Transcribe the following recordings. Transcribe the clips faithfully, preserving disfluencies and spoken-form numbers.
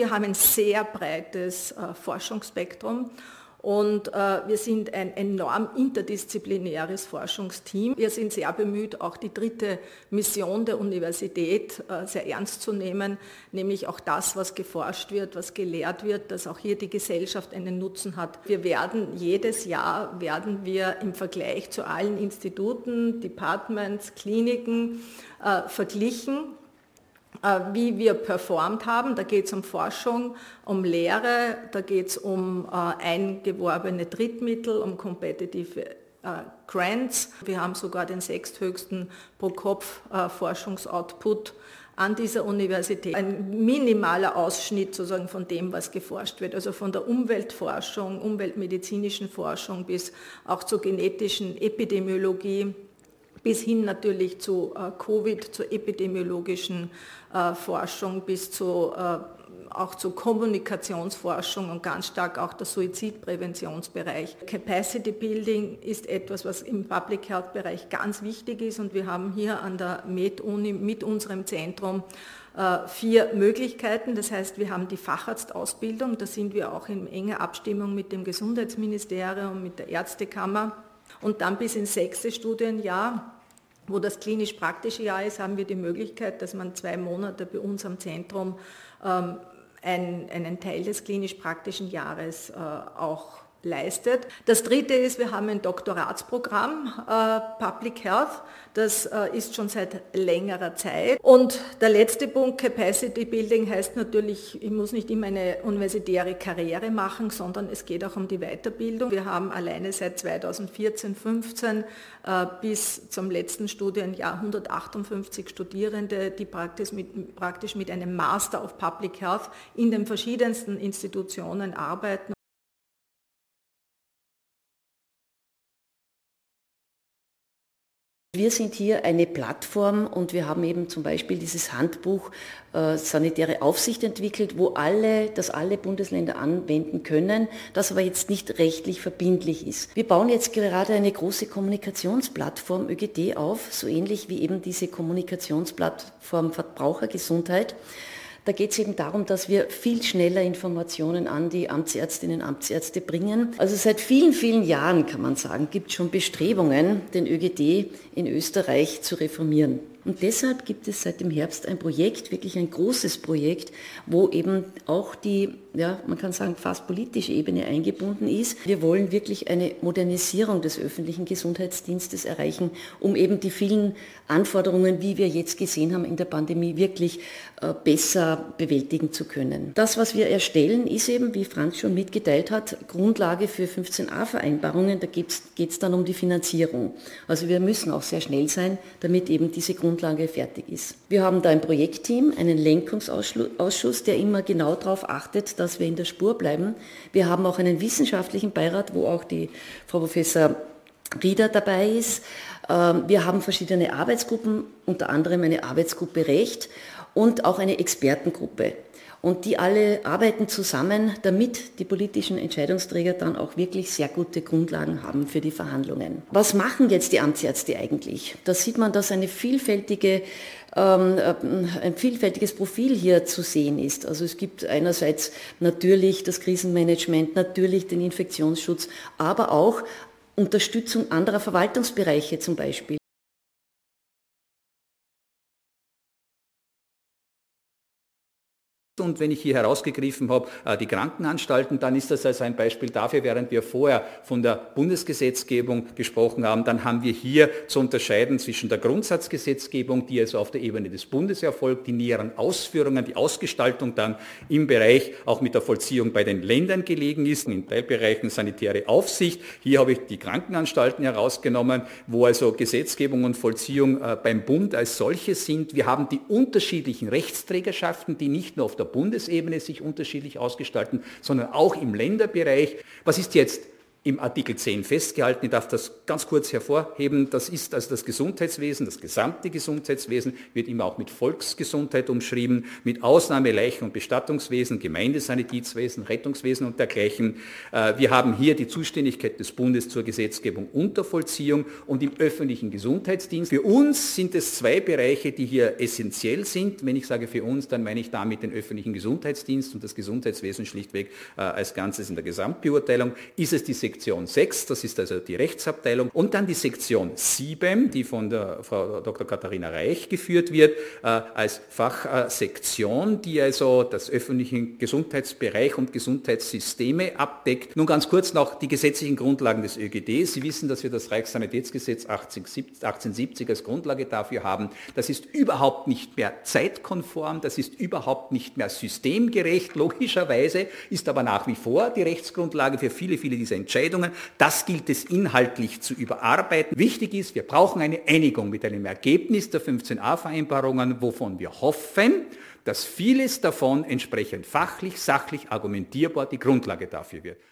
Wir haben ein sehr breites äh, Forschungsspektrum. Und äh, wir sind ein enorm interdisziplinäres Forschungsteam. Wir sind sehr bemüht, auch die dritte Mission der Universität äh, sehr ernst zu nehmen, nämlich auch das, was geforscht wird, was gelehrt wird, dass auch hier die Gesellschaft einen Nutzen hat. Wir werden jedes Jahr, werden wir im Vergleich zu allen Instituten, Departments, Kliniken äh, verglichen, wie wir performt haben. Da geht es um Forschung, um Lehre, da geht es um äh, eingeworbene Drittmittel, um competitive äh, Grants. Wir haben sogar den sechsthöchsten Pro-Kopf-Forschungsoutput an dieser Universität. Ein minimaler Ausschnitt sozusagen von dem, was geforscht wird, also von der Umweltforschung, umweltmedizinischen Forschung bis auch zur genetischen Epidemiologie, bis hin natürlich zu äh, Covid, zur epidemiologischen äh, Forschung, bis zu, äh, auch zur Kommunikationsforschung und ganz stark auch der Suizidpräventionsbereich. Capacity Building ist etwas, was im Public Health Bereich ganz wichtig ist, und wir haben hier an der Med-Uni mit unserem Zentrum äh, vier Möglichkeiten. Das heißt, wir haben die Facharztausbildung, da sind wir auch in enger Abstimmung mit dem Gesundheitsministerium, mit der Ärztekammer. Und dann bis ins sechste Studienjahr, wo das klinisch-praktische Jahr ist, haben wir die Möglichkeit, dass man zwei Monate bei uns am Zentrum ähm, einen, einen Teil des klinisch-praktischen Jahres äh, auch leistet. Das dritte ist, wir haben ein Doktoratsprogramm, äh, Public Health, das äh, ist schon seit längerer Zeit. Und der letzte Punkt, Capacity Building, heißt natürlich, ich muss nicht immer eine universitäre Karriere machen, sondern es geht auch um die Weiterbildung. Wir haben alleine seit zweitausendvierzehn, fünfzehn äh, bis zum letzten Studienjahr hundertachtundfünfzig Studierende, die praktisch mit, praktisch mit einem Master of Public Health in den verschiedensten Institutionen arbeiten. Wir sind hier eine Plattform und wir haben eben zum Beispiel dieses Handbuch äh, Sanitäre Aufsicht entwickelt, wo alle, das alle Bundesländer anwenden können, das aber jetzt nicht rechtlich verbindlich ist. Wir bauen jetzt gerade eine große Kommunikationsplattform Ö G D auf, so ähnlich wie eben diese Kommunikationsplattform Verbrauchergesundheit. Da geht es eben darum, dass wir viel schneller Informationen an die Amtsärztinnen und Amtsärzte bringen. Also seit vielen, vielen Jahren, kann man sagen, gibt es schon Bestrebungen, den Ö G D in Österreich zu reformieren. Und deshalb gibt es seit dem Herbst ein Projekt, wirklich ein großes Projekt, wo eben auch die, ja, man kann sagen, fast politische Ebene eingebunden ist. Wir wollen wirklich eine Modernisierung des öffentlichen Gesundheitsdienstes erreichen, um eben die vielen Anforderungen, wie wir jetzt gesehen haben in der Pandemie, wirklich äh, besser bewältigen zu können. Das, was wir erstellen, ist eben, wie Franz schon mitgeteilt hat, Grundlage für fünfzehn a Vereinbarungen. Da geht es dann um die Finanzierung. Also wir müssen auch sehr schnell sein, damit eben diese Grundlage Grundlage fertig ist. Wir haben da ein Projektteam, einen Lenkungsausschuss, der immer genau darauf achtet, dass wir in der Spur bleiben. Wir haben auch einen wissenschaftlichen Beirat, wo auch die Frau Professor Rieder dabei ist. Wir haben verschiedene Arbeitsgruppen, unter anderem eine Arbeitsgruppe Recht und auch eine Expertengruppe. Und die alle arbeiten zusammen, damit die politischen Entscheidungsträger dann auch wirklich sehr gute Grundlagen haben für die Verhandlungen. Was machen jetzt die Amtsärzte eigentlich? Da sieht man, dass eine vielfältige, ähm, ein vielfältiges Profil hier zu sehen ist. Also es gibt einerseits natürlich das Krisenmanagement, natürlich den Infektionsschutz, aber auch Unterstützung anderer Verwaltungsbereiche zum Beispiel. Und wenn ich hier herausgegriffen habe, die Krankenanstalten, dann ist das also ein Beispiel dafür, während wir vorher von der Bundesgesetzgebung gesprochen haben, dann haben wir hier zu unterscheiden zwischen der Grundsatzgesetzgebung, die also auf der Ebene des Bundes erfolgt, die näheren Ausführungen, die Ausgestaltung dann im Bereich auch mit der Vollziehung bei den Ländern gelegen ist, in Teilbereichen sanitäre Aufsicht. Hier habe ich die Krankenanstalten herausgenommen, wo also Gesetzgebung und Vollziehung beim Bund als solche sind. Wir haben die unterschiedlichen Rechtsträgerschaften, die nicht nur auf der Bundesebene sich unterschiedlich ausgestalten, sondern auch im Länderbereich. Was ist jetzt im Artikel zehn festgehalten. Ich darf das ganz kurz hervorheben. Das ist also das Gesundheitswesen, das gesamte Gesundheitswesen wird immer auch mit Volksgesundheit umschrieben, mit Ausnahme Leichen- und Bestattungswesen, Gemeindesanitizwesen, Rettungswesen und dergleichen. Wir haben hier die Zuständigkeit des Bundes zur Gesetzgebung und der Vollziehung und im öffentlichen Gesundheitsdienst. Für uns sind es zwei Bereiche, die hier essentiell sind. Wenn ich sage für uns, dann meine ich damit den öffentlichen Gesundheitsdienst und das Gesundheitswesen schlichtweg als Ganzes in der Gesamtbeurteilung. Ist es die Sektion sechs, das ist also die Rechtsabteilung, und dann die Sektion sieben, die von der Frau Doktor Katharina Reich geführt wird, äh, als Fachsektion, die also das öffentliche Gesundheitsbereich und Gesundheitssysteme abdeckt. Nun ganz kurz noch die gesetzlichen Grundlagen des ÖGD. Sie wissen, dass wir das Reichssanitätsgesetz achtzehnhundertsiebzig als Grundlage dafür haben. Das ist überhaupt nicht mehr zeitkonform, das ist überhaupt nicht mehr systemgerecht, logischerweise, ist aber nach wie vor die Rechtsgrundlage für viele, viele dieser Entscheidungen. Das gilt es inhaltlich zu überarbeiten. Wichtig ist, wir brauchen eine Einigung mit einem Ergebnis der fünfzehn a-Vereinbarungen, wovon wir hoffen, dass vieles davon entsprechend fachlich, sachlich argumentierbar die Grundlage dafür wird.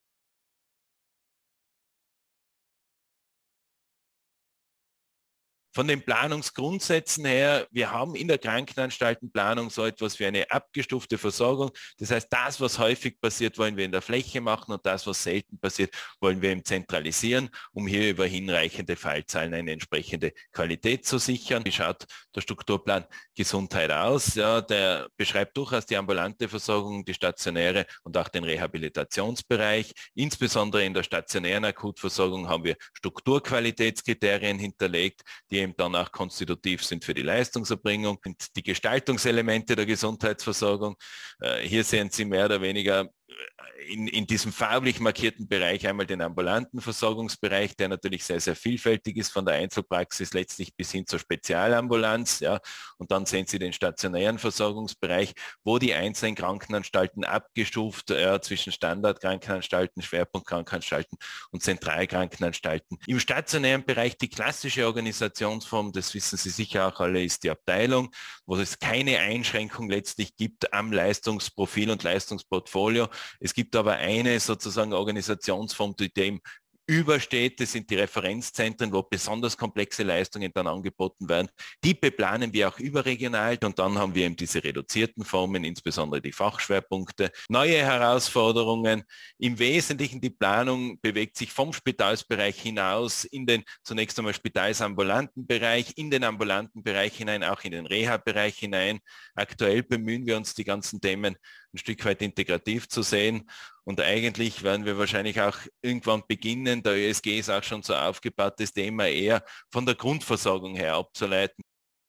Von den Planungsgrundsätzen her, wir haben in der Krankenanstaltenplanung so etwas wie eine abgestufte Versorgung. Das heißt, das, was häufig passiert, wollen wir in der Fläche machen und das, was selten passiert, wollen wir eben zentralisieren, um hier über hinreichende Fallzahlen eine entsprechende Qualität zu sichern. Wie schaut der Strukturplan Gesundheit aus? Ja, der beschreibt durchaus die ambulante Versorgung, die stationäre und auch den Rehabilitationsbereich. Insbesondere in der stationären Akutversorgung haben wir Strukturqualitätskriterien hinterlegt, die eben dann auch konstitutiv sind für die Leistungserbringung und die Gestaltungselemente der Gesundheitsversorgung. Hier sehen Sie mehr oder weniger in, in diesem farblich markierten Bereich einmal den ambulanten Versorgungsbereich, der natürlich sehr, sehr vielfältig ist, von der Einzelpraxis letztlich bis hin zur Spezialambulanz. Ja. Und dann sehen Sie den stationären Versorgungsbereich, wo die einzelnen Krankenanstalten abgestuft ja, zwischen Standardkrankenanstalten, Schwerpunktkrankenanstalten und Zentralkrankenanstalten. Im stationären Bereich die klassische Organisationsform, das wissen Sie sicher auch alle, ist die Abteilung, wo es keine Einschränkung letztlich gibt am Leistungsprofil und Leistungsportfolio. Es gibt aber eine sozusagen Organisationsform, die dem übersteht, das sind die Referenzzentren, wo besonders komplexe Leistungen dann angeboten werden. Die beplanen wir auch überregional und dann haben wir eben diese reduzierten Formen, insbesondere die Fachschwerpunkte. Neue Herausforderungen, im Wesentlichen die Planung bewegt sich vom Spitalsbereich hinaus in den zunächst einmal spitalsambulanten Bereich, in den ambulanten Bereich hinein, auch in den Reha-Bereich hinein. Aktuell bemühen wir uns, die ganzen Themen ein Stück weit integrativ zu sehen. Und eigentlich werden wir wahrscheinlich auch irgendwann beginnen, der Ö S G ist auch schon so aufgebaut, das Thema eher von der Grundversorgung her abzuleiten.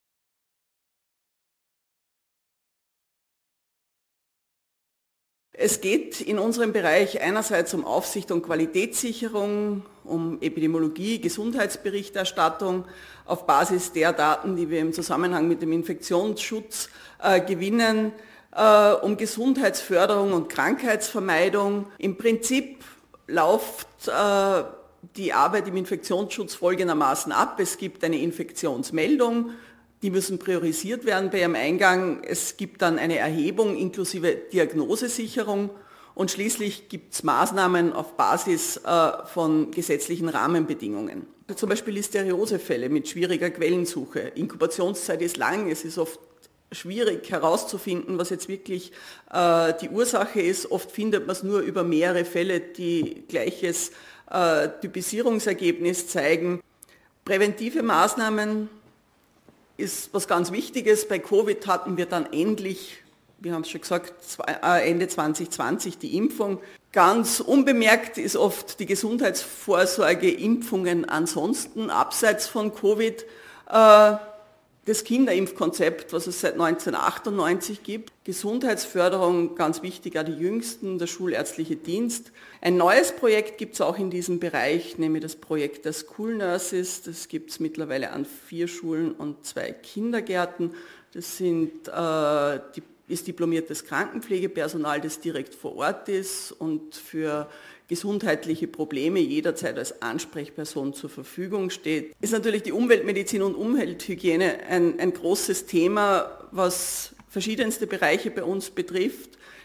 Es geht in unserem Bereich einerseits um Aufsicht und Qualitätssicherung, um Epidemiologie, Gesundheitsberichterstattung auf Basis der Daten, die wir im Zusammenhang mit dem Infektionsschutz äh, gewinnen, äh, um Gesundheitsförderung und Krankheitsvermeidung. Im Prinzip läuft äh, die Arbeit im Infektionsschutz folgendermaßen ab. Es gibt eine Infektionsmeldung, die müssen priorisiert werden bei ihrem Eingang. Es gibt dann eine Erhebung inklusive Diagnosesicherung und schließlich gibt es Maßnahmen auf Basis äh, von gesetzlichen Rahmenbedingungen. Zum Beispiel Listeriosefälle mit schwieriger Quellensuche. Inkubationszeit ist lang, es ist oft schwierig herauszufinden, was jetzt wirklich äh, die Ursache ist. Oft findet man es nur über mehrere Fälle, die gleiches äh, Typisierungsergebnis zeigen. Präventive Maßnahmen ist was ganz Wichtiges. Bei Covid hatten wir dann endlich, wir haben es schon gesagt, Ende zwanzig zwanzig die Impfung. Ganz unbemerkt ist oft die Gesundheitsvorsorge, Impfungen ansonsten, abseits von Covid. Das Kinderimpfkonzept, was es seit neunzehnhundertachtundneunzig gibt. Gesundheitsförderung, ganz wichtig, auch die Jüngsten, der schulärztliche Dienst. Ein neues Projekt gibt es auch in diesem Bereich, nämlich das Projekt der School Nurses. Das gibt es mittlerweile an vier Schulen und zwei Kindergärten. Das sind, äh, die, ist diplomiertes Krankenpflegepersonal, das direkt vor Ort ist und für gesundheitliche Probleme jederzeit als Ansprechperson zur Verfügung steht. Ist natürlich die Umweltmedizin und Umwelthygiene ein, ein großes Thema, was verschiedenste Bereiche bei uns betrifft.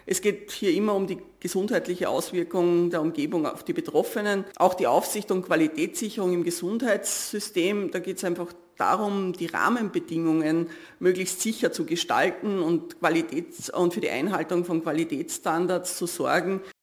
Es geht hier immer um die gesundheitliche Auswirkung der Umgebung auf die Betroffenen. Auch die Aufsicht und Qualitätssicherung im Gesundheitssystem, da geht es einfach darum, die Rahmenbedingungen möglichst sicher zu gestalten und, Qualitäts- und für die Einhaltung von Qualitätsstandards zu sorgen,